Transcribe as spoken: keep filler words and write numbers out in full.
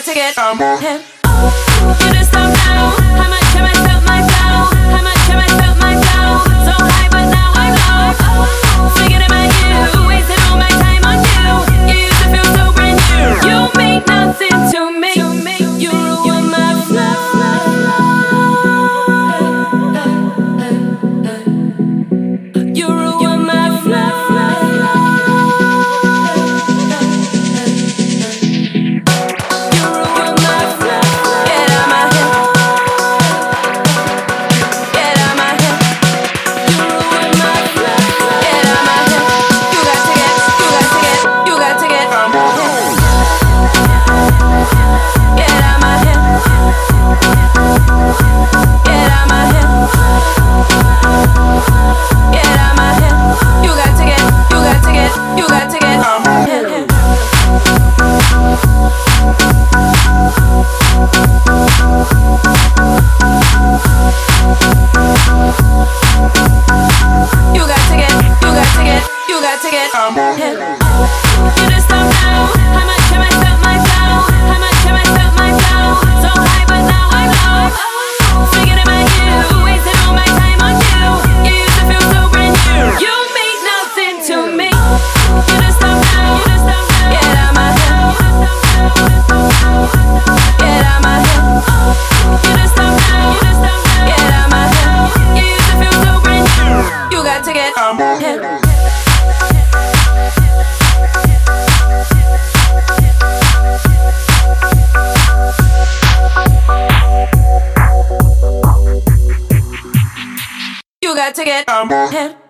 got to get him. You just don't know how much have I felt my flow, how much have I felt my flow. So high but now I'm low. Forget about you, wasted all my time on you. You used to feel so brand new. You mean nothing to me. You ruin my flow. You ruin my flow. To get him. You just don't know how much have I felt my flow, how much have I felt my flow. So high but now I'm low. Forget about you, wasted all my time on you. You used to feel so brand new. You mean nothing to me. You just don't know. Get out my head. Get out my head. You just don't know. Get out my head. You used to feel so brand new. You got to get him. You got to get him.